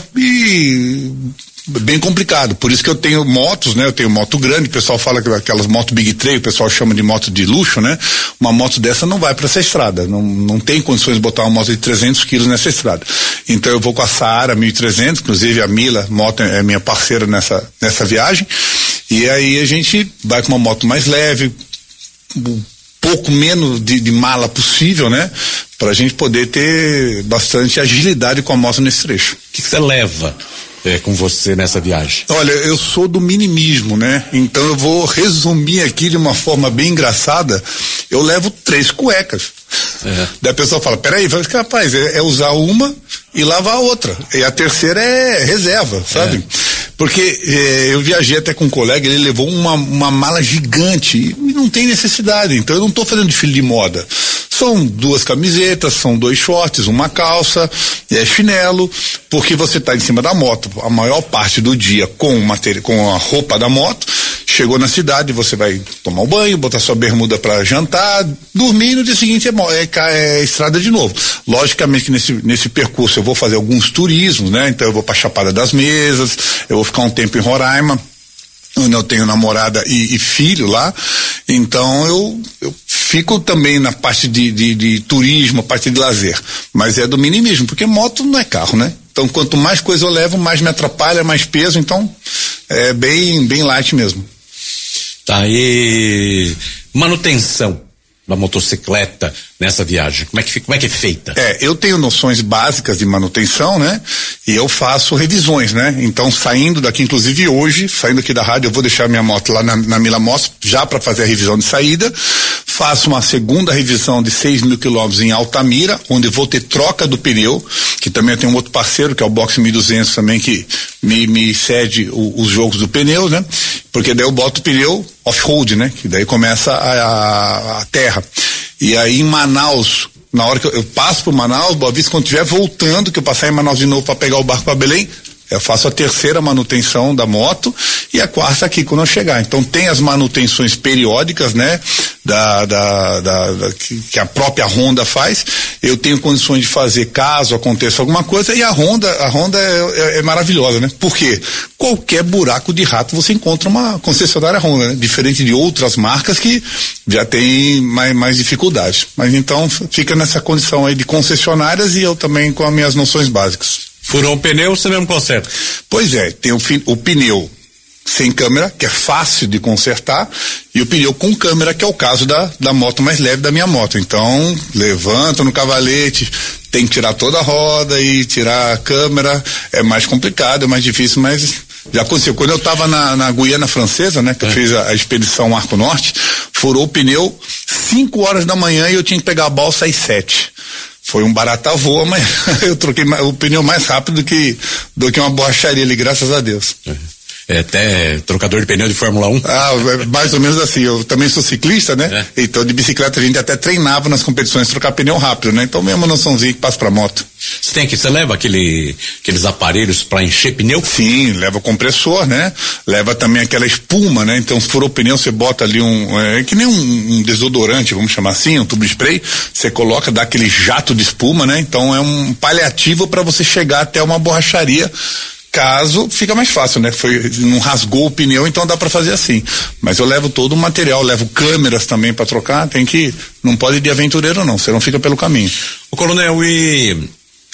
e bem complicado. Por isso que eu tenho motos, né? Eu tenho moto grande, o pessoal fala que aquelas motos Big Trail, o pessoal chama de moto de luxo, né? Uma moto dessa não vai para essa estrada, não, não tem condições de botar uma moto de trezentos quilos nessa estrada. Então eu vou com a Saara mil e trezentos, inclusive a Mila, moto é minha parceira nessa, nessa viagem, e aí a gente vai com uma moto mais leve, um pouco menos de, de mala possível, né? Pra gente poder ter bastante agilidade com a moto nesse trecho. O que você leva é, com você nessa viagem? Olha, eu sou do minimismo, né? Então eu vou resumir aqui de uma forma bem engraçada. Eu levo três cuecas. É. Daí a pessoa fala, peraí, vai ficar, rapaz, é, é usar uma e lavar a outra. E a terceira é reserva, sabe? É. Porque eh, eu viajei até com um colega, ele levou uma, uma mala gigante e não tem necessidade, então eu não estou fazendo desfile de moda. São duas camisetas, são dois shorts, uma calça, é, chinelo, porque você está em cima da moto a maior parte do dia com, matéria, com a roupa da moto. Chegou na cidade, você vai tomar um banho, botar sua bermuda para jantar, dormir, e no dia seguinte é, é, é estrada de novo. Logicamente que nesse, nesse percurso eu vou fazer alguns turismos, né? Então eu vou para Chapada das Mesas, eu vou ficar um tempo em Roraima, onde eu tenho namorada e, e filho lá. Então eu, eu fico também na parte de, de, de turismo, a parte de lazer. Mas é do minimismo, porque moto não é carro, né? Então quanto mais coisa eu levo, mais me atrapalha, mais peso, então é bem, bem light mesmo. Tá, e manutenção da motocicleta nessa viagem, como é que como é que é feita? É, eu tenho noções básicas de manutenção, né? E eu faço revisões, né? Então, saindo daqui, inclusive hoje, saindo aqui da rádio, eu vou deixar minha moto lá na, na Mila Motos, já para fazer a revisão de saída. Faço uma segunda revisão de seis mil quilômetros em Altamira, onde vou ter troca do pneu, que também tem um outro parceiro, que é o Box mil e duzentos também, que me, me cede o, os jogos do pneu, né? Porque daí eu boto o pneu off-road, né? Que daí começa a, a, a terra. E aí em Manaus, na hora que eu, eu passo por Manaus, Boa Vista, quando estiver voltando, que eu passar em Manaus de novo para pegar o barco para Belém, eu faço a terceira manutenção da moto e a quarta aqui quando eu chegar. Então tem as manutenções periódicas, né? Da, da, da, da que, que a própria Honda faz. Eu tenho condições de fazer caso aconteça alguma coisa, e a Honda, a Honda é, é, é maravilhosa, né? Porque qualquer buraco de rato você encontra uma concessionária Honda, né? Diferente de outras marcas que já tem mais, mais dificuldades. Mas então fica nessa condição aí de concessionárias, e eu também com as minhas noções básicas. Furou um pneu, você mesmo conserta? Pois é, tem o, o pneu sem câmera, que é fácil de consertar, e o pneu com câmera, que é o caso da, da moto mais leve da minha moto. Então, levanta no cavalete, tem que tirar toda a roda e tirar a câmera, é mais complicado, é mais difícil, mas já aconteceu. Quando eu estava na, na Guiana Francesa, né, que é. eu fiz a, a expedição Arco Norte, furou o pneu cinco horas da manhã e eu tinha que pegar a balsa às sete. Foi um barata voa, mas eu troquei o pneu mais rápido do que, do que uma borracharia ali, graças a Deus. É até trocador de pneu de Fórmula um? Ah, mais ou menos assim. Eu também sou ciclista, né? É. Então de bicicleta a gente até treinava nas competições trocar pneu rápido, né? Então mesmo noçãozinha que passa pra moto. Você tem aqui, você leva aquele, aqueles aparelhos para encher pneu? Sim, leva compressor, né? Leva também aquela espuma, né? Então se furou o pneu, você bota ali um, é que nem um, um desodorante, vamos chamar assim, um tubo de spray, você coloca, dá aquele jato de espuma, né? Então é um paliativo para você chegar até uma borracharia, caso fica mais fácil, né? Foi, não rasgou o pneu, então dá para fazer assim. Mas eu levo todo o material, levo câmeras também para trocar, tem que, não pode ir de aventureiro não, você não fica pelo caminho. Ô coronel, e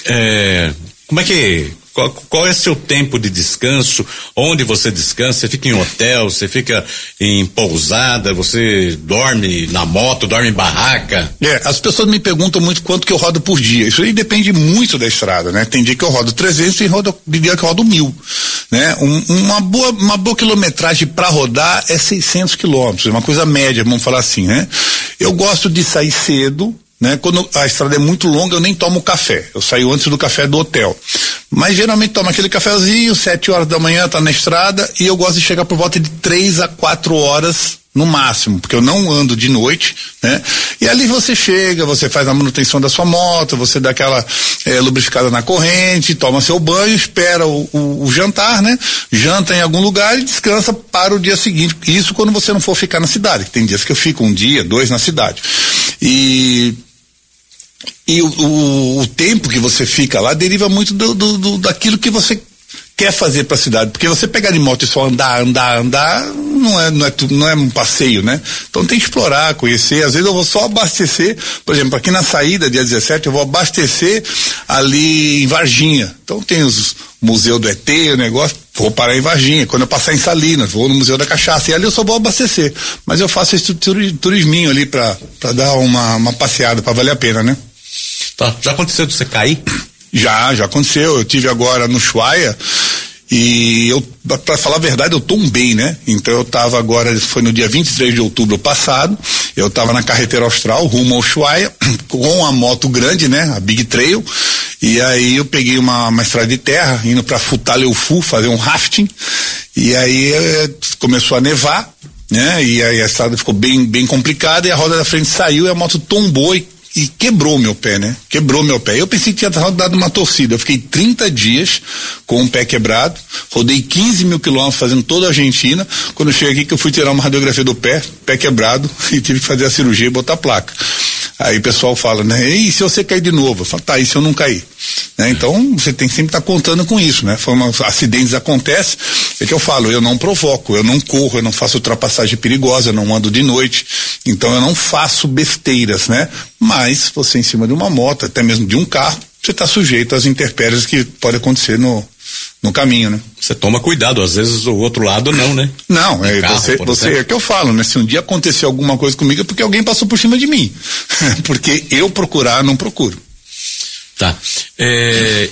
é, como é que, qual, qual é seu tempo de descanso? Onde você descansa? Você fica em hotel, você fica em pousada, você dorme na moto, dorme em barraca? É, as pessoas me perguntam muito quanto que eu rodo por dia. Isso aí depende muito da estrada, né? Tem dia que eu rodo trezentos e rodo, tem dia que eu rodo mil, né? Um, uma boa, uma boa quilometragem para rodar é seiscentos quilômetros, é uma coisa média, vamos falar assim, né? Eu gosto de sair cedo, né? Quando a estrada é muito longa, eu nem tomo café. Eu saio antes do café do hotel. Mas geralmente tomo aquele cafezinho, sete horas da manhã, tá na estrada, e eu gosto de chegar por volta de três a quatro horas no máximo, porque eu não ando de noite, né? E ali você chega, você faz a manutenção da sua moto, você dá aquela é, lubrificada na corrente, toma seu banho, espera o, o, o jantar, né? Janta em algum lugar e descansa para o dia seguinte. Isso quando você não for ficar na cidade, que tem dias que eu fico um dia, dois na cidade. E e o, o, o tempo que você fica lá deriva muito do, do, do daquilo que você quer fazer para a cidade, porque você pegar de moto e só andar, andar, andar, não é, não é, não é um passeio, né? Então tem que explorar, conhecer. Às vezes eu vou só abastecer, por exemplo, aqui na saída, dia dezessete, eu vou abastecer ali em Varginha. Então tem os museu do E T, o negócio, vou parar em Varginha. Quando eu passar em Salinas, vou no Museu da Cachaça, e ali eu só vou abastecer. Mas eu faço esse turisminho ali para dar uma, uma passeada, para valer a pena, né? Tá, já aconteceu de você cair? Já, já aconteceu. Eu tive agora no Ushuaia e eu, pra falar a verdade, eu tombei, né? Então eu tava agora, foi no dia vinte e três de outubro passado, eu tava na carretera austral, rumo ao Ushuaia, com a moto grande, né? A Big Trail, e aí eu peguei uma, uma estrada de terra, indo pra Futaleufu, fazer um rafting, e aí eh, começou a nevar, né? E aí a estrada ficou bem, bem complicada, e a roda da frente saiu e a moto tombou e E quebrou meu pé, né? Quebrou meu pé. Eu pensei que tinha dado uma torcida. Eu fiquei trinta dias com o pé quebrado, rodei quinze mil quilômetros fazendo toda a Argentina. Quando eu cheguei aqui, que eu fui tirar uma radiografia do pé, pé quebrado, e tive que fazer a cirurgia e botar a placa. Aí o pessoal fala, né? E se você cair de novo? Eu falo, tá, e se eu não cair? Né? Então, você tem que sempre estar tá contando com isso, né? Forma, acidentes acontecem, é que eu falo, eu não provoco, eu não corro, eu não faço ultrapassagem perigosa, eu não ando de noite, então eu não faço besteiras, né? Mas, você em cima de uma moto, até mesmo de um carro, você está sujeito às intempéries que pode acontecer no, no caminho, né? Você toma cuidado, às vezes o outro lado não, né? Não, é, carro, você, você é que eu falo, né? Se um dia acontecer alguma coisa comigo é porque alguém passou por cima de mim, porque eu procurar, não procuro. Tá, é,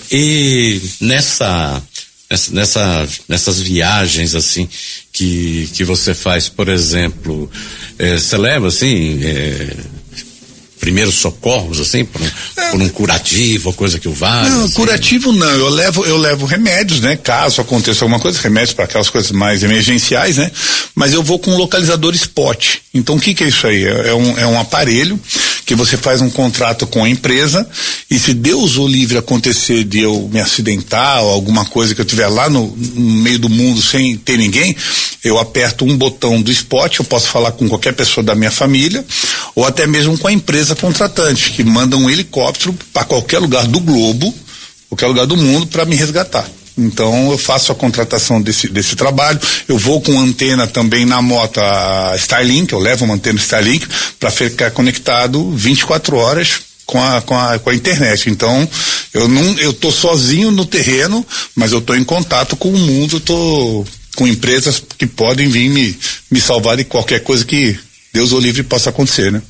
e nessa, nessa, nessas viagens assim que, que você faz, por exemplo, é, você leva assim, é, primeiros socorros, assim, por um, é. por um curativo, ou coisa que o vale? Não, assim. Curativo não, eu levo, eu levo remédios, né? Caso aconteça alguma coisa, remédios para aquelas coisas mais emergenciais, né? Mas eu vou com um localizador spot. Então o que que é isso aí? É, é um, é um aparelho que você faz um contrato com a empresa e se Deus o livre acontecer de eu me acidentar ou alguma coisa que eu tiver lá no, no meio do mundo sem ter ninguém, eu aperto um botão do spot, eu posso falar com qualquer pessoa da minha família ou até mesmo com a empresa contratante, que manda um helicóptero para qualquer lugar do globo, qualquer lugar do mundo para me resgatar. Então eu faço a contratação desse, desse trabalho, eu vou com antena também na moto a Starlink, eu levo uma antena Starlink para ficar conectado vinte e quatro horas com a, com a, com a internet. Então eu não, eu tô sozinho no terreno, mas eu tô em contato com o mundo, eu tô com empresas que podem vir me, me salvar de qualquer coisa que Deus o livre possa acontecer, né?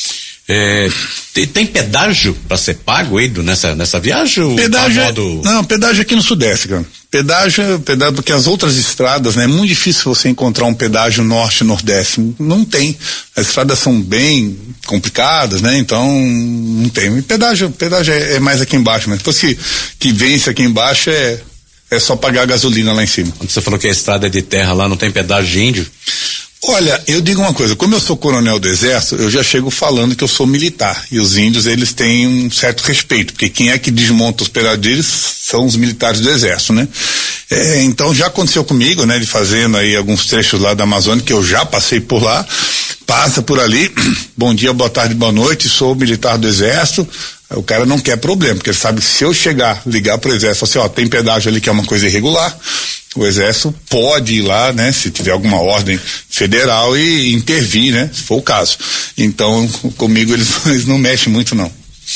É, tem, tem pedágio para ser pago, Eido, nessa, nessa viagem? Pedágio, modo... não, pedágio aqui no Sudeste, cara. Pedágio, pedágio, porque as outras estradas, né? É muito difícil você encontrar um pedágio norte e nordeste. Não tem. As estradas são bem complicadas, né? Então, não tem. E pedágio, pedágio é, é mais aqui embaixo, né? Depois que, que vence aqui embaixo é, é só pagar a gasolina lá em cima. Quando você falou que a estrada é de terra lá, não tem pedágio de índio? Olha, eu digo uma coisa, como eu sou coronel do exército, eu já chego falando que eu sou militar, e os índios, eles têm um certo respeito, porque quem é que desmonta os pedágios são os militares do exército, né? É, então já aconteceu comigo, né, de fazendo aí alguns trechos lá da Amazônia, que eu já passei por lá, passa por ali, bom dia, boa tarde, boa noite, sou militar do exército. O cara não quer problema, porque ele sabe que se eu chegar, ligar pro exército, assim, ó, tem pedágio ali que é uma coisa irregular, o exército pode ir lá, né, se tiver alguma ordem federal e intervir, né, se for o caso. Então, comigo eles, eles não mexem muito, não.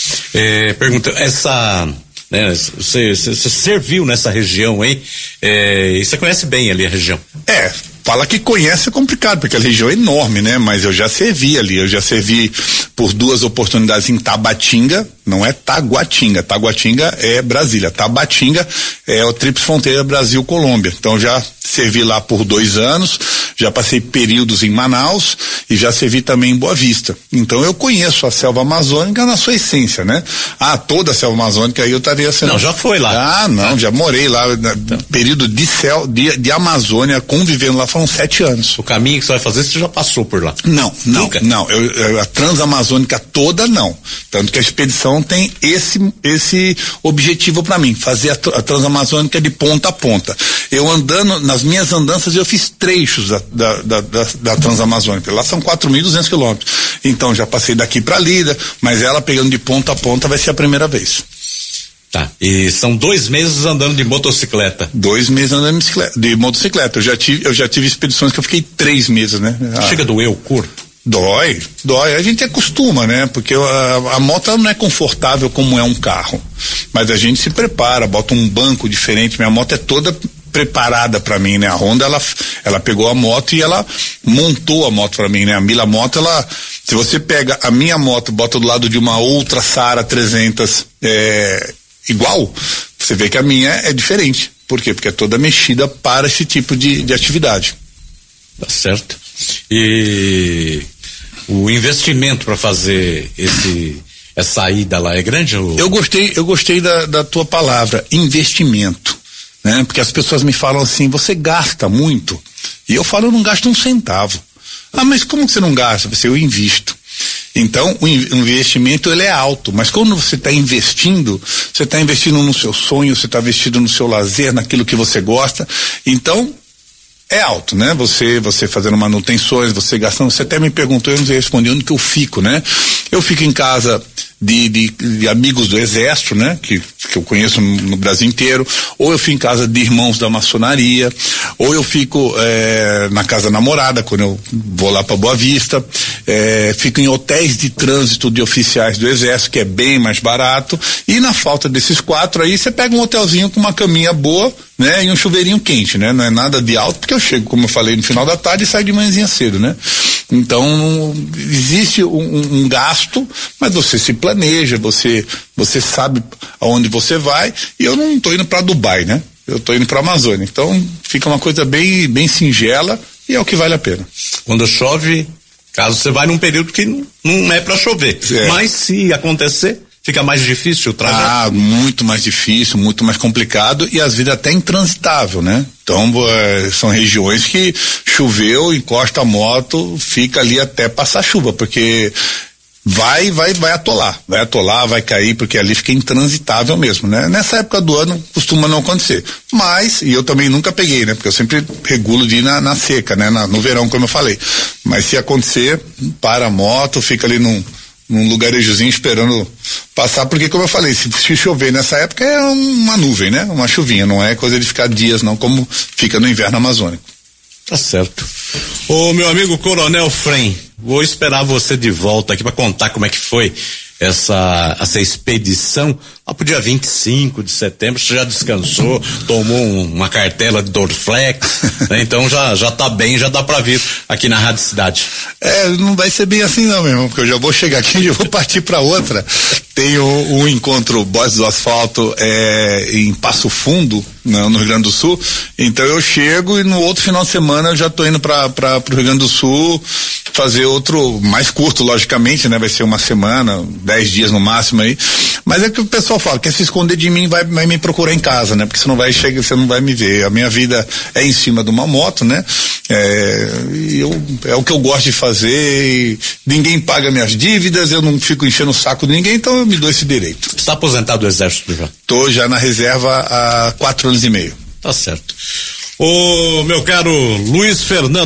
É, pergunta, essa, né, você, você serviu nessa região, hein? É, e você conhece bem ali a região? É, fala que conhece é complicado, porque a região é enorme, né? Mas eu já servi ali, eu já servi por duas oportunidades em Tabatinga, Não é Taguatinga. Taguatinga é Brasília. Tabatinga é o Tríplice Fronteira Brasil-Colômbia. Então já servi lá por dois anos, já passei períodos em Manaus e já servi também em Boa Vista. Então eu conheço a selva amazônica na sua essência, né? Ah, toda a selva amazônica aí eu estaria sendo... Não, já foi lá. Ah, não, já morei lá, na, então. período de céu, de, de Amazônia, convivendo lá foram sete anos. O caminho que você vai fazer, você já passou por lá? Não, não, Nunca? não, eu, eu, a Transamazônica toda não. Tanto que a expedição tem esse esse objetivo para mim, fazer a, a Transamazônica de ponta a ponta. Eu andando, nas minhas andanças eu fiz trechos da, da, da, da, da Transamazônica, lá são quatro mil e duzentos quilômetros, então já passei daqui para Lida, mas ela pegando de ponta a ponta vai ser a primeira vez. Tá, e são dois meses andando de motocicleta. Dois meses andando de, bicicleta, de motocicleta, eu já tive, eu já tive expedições que eu fiquei três meses, né? Ah. Chega a doer o corpo? Dói, dói, a gente acostuma, né? Porque a, a moto não é confortável como é um carro, mas a gente se prepara, bota um banco diferente, minha moto é toda preparada para mim, né? A Honda, ela, ela pegou a moto e ela montou a moto para mim, né? A Mila Moto, ela, se você pega a minha moto, bota do lado de uma outra Sara trezentos, é, igual, você vê que a minha é diferente. Por quê? Porque é toda mexida para esse tipo de, de atividade. Tá certo. E o investimento para fazer esse essa ida lá é grande? Ou... Eu gostei, eu gostei da, da tua palavra, investimento, né? Porque as pessoas me falam assim, você gasta muito? E eu falo, eu não gasto um centavo. Ah, mas como que você não gasta? Você, eu invisto. Então, o investimento ele é alto, mas quando você está investindo, você está investindo no seu sonho, você está investindo no seu lazer, naquilo que você gosta. Então, é alto, né? Você, você fazendo manutenções, você gastando, você até me perguntou, eu não sei responder onde que eu fico, né? Eu fico em casa de, de, de amigos do Exército, né? Que, que eu conheço no, no Brasil inteiro, ou eu fico em casa de irmãos da maçonaria, ou eu fico é, na casa da namorada, quando eu vou lá para Boa Vista, é, fico em hotéis de trânsito de oficiais do Exército, que é bem mais barato, e na falta desses quatro aí, você pega um hotelzinho com uma caminha boa, né? E um chuveirinho quente, né? Não é nada de alto, porque eu chego, como eu falei, no final da tarde e saio de manhãzinha cedo, né? Então, existe um, um gasto, mas você se planeja, você, você sabe aonde você vai, e eu não estou indo para Dubai, né? Eu estou indo para Amazônia, então fica uma coisa bem, bem singela e é o que vale a pena. Quando chove, caso você vai num período que não, não é para chover, é. Mas se acontecer, fica mais difícil o trajeto? Ah, muito mais difícil, muito mais complicado e às vezes até intransitável, né? Então, é, são regiões que choveu, encosta a moto, fica ali até passar chuva, porque vai, vai, vai atolar, vai atolar, vai cair, porque ali fica intransitável mesmo, né? Nessa época do ano costuma não acontecer, mas, e eu também nunca peguei, né? Porque eu sempre regulo de ir na, na seca, né? Na, no verão, como eu falei, mas se acontecer, para a moto, fica ali num num lugarejozinho esperando passar, porque como eu falei, se, se chover nessa época é uma nuvem, né? Uma chuvinha, não é coisa de ficar dias não, como fica no inverno amazônico. Tá certo. Ô meu amigo Coronel Frem, vou esperar você de volta aqui para contar como é que foi essa, essa expedição lá pro dia vinte e cinco de setembro. Você já descansou, tomou um, uma cartela de Dorflex, né? Então já, já tá bem, já dá pra vir aqui na Rádio Cidade. É, não vai ser bem assim não, meu irmão, porque eu já vou chegar aqui e já vou partir pra outra. Tem um, um encontro Voz do Asfalto é, em Passo Fundo, no, no Rio Grande do Sul, então eu chego e no outro final de semana eu já tô indo pra, pra, pro Rio Grande do Sul fazer outro, mais curto logicamente, né, vai ser uma semana, dez dias no máximo aí, mas é que o pessoal fala, quer se esconder de mim vai, vai me procurar em casa, né, porque você não vai chegar, você não vai me ver, a minha vida é em cima de uma moto, né, é, eu, é o que eu gosto de fazer, e ninguém paga minhas dívidas, eu não fico enchendo o saco de ninguém, então eu me dou esse direito. Você está aposentado do Exército já? Tô já na reserva há quatro anos e meio. Tá certo. Ô meu caro Luiz Fernando